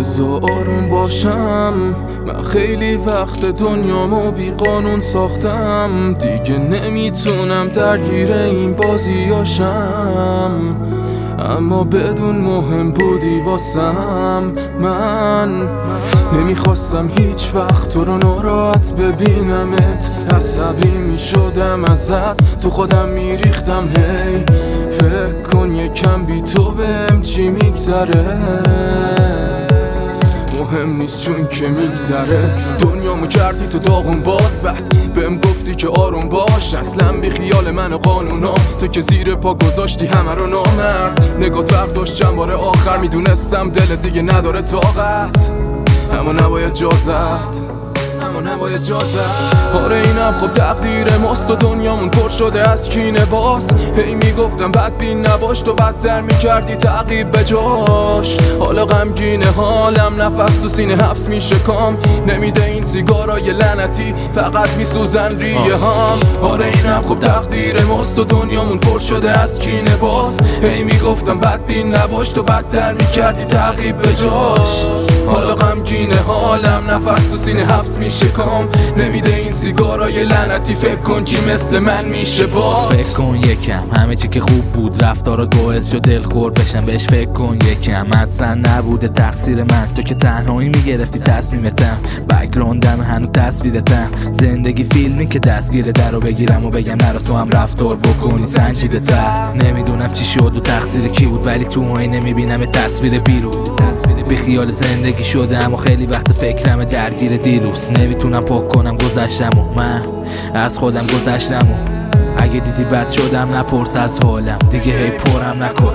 بذار آروم باشم، من خیلی وقت دنیامو بی قانون ساختم. دیگه نمیتونم درگیر این بازیاشم، اما بدون مهم بودی واسم. من نمیخواستم هیچ وقت تو رو ناراحت ببینمت، عصبی میشدم ازت، تو خودم میریختم. هی فکر کن یکم بی تو بهم چی میگذره، مهم نیست چون که میگذره. دنیامو کردی تو داغون باز، بعد بهم گفتی که آروم باش. اصلا بی خیال من و قانونا، تو که زیر پا گذاشتی همه رو نامرد. نگاه فرق داشت چند بار آخر، میدونستم دلت دیگه نداره طاقت، اما نباید جازت. آره اینم خب تقدیر ماست و دنیامون پر شده از کینه باز. هی میگفتم بدبین نباش، تو بدتر میکردی تعقیب به جاش. حالا غمگینه حالم، نفس تو سینه حبس میشه کام. نمیده این سیگارای لعنتی، فقط میسوزن ریه هم. آره اینم خب تقدیر ماست و دنیامون پر شده از کینه باز. هی میگفتم بدبین نباش، تو بدتر میکردی تعقیب به جاش. حالا غمگینه حالم، نفس تو سینه حبس میشه کام. نمیده این سیگارای لعنتی، فکر کن کی مثل من میشه باز. فکر کن یکم همه چی که خوب بود رفتارا باعث شد دلخور بشم. بهش فکر کن یکم اصلا نبوده تقصیر من، تو که تنهایی میگرفتی تصمیمتم. بک‌گراندم هنو تصویرتم، زندگی فیلمی که دستگیر درو بگیرم و بگم نرو تو هم رفتار بکنی سنجیده تر. نمیدونم چی شد و تقصیر کی بود، ولی تو آینه میبینم تصویر بیرون. بی خیال زندگی شده اما خیلی وقت فکرم درگیر دیروز. نمیتونم پاک کنم گذشتم و من از خودم گذشتم و اگه دیدی بد شدم نپرس از حالم، دیگه هی پرم نکن.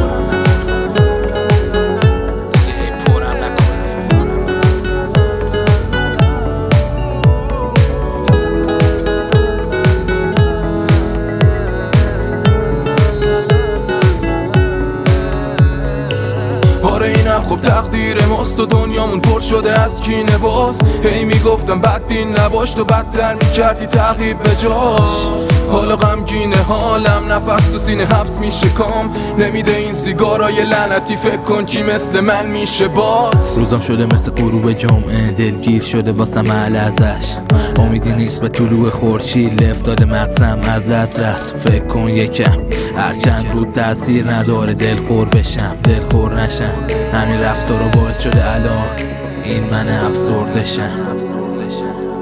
آره اینم خب تقدیر ماست و دنیامون پر شده از کینه باز. هی میگفتم بدبین نباش، تو بدتر میکردی تعقیب به جاش. حالا غمگینه حالم، نفس تو سینه حبس میشه کام. نمیده این سیگارای لعنتی، فکر کن کی مثل من میشه باز. روزم شده مثل غروب جمعه، دلگیر شده واسم ازش. امیدی نیست به طلوع خورشید، افتاده مغزم از دسترس. فکر کن یکم هر چند رو تاثیر نداره دلخور بشم دلخور نشم. همین رفتارو باعث شده الان این من افسرده شم.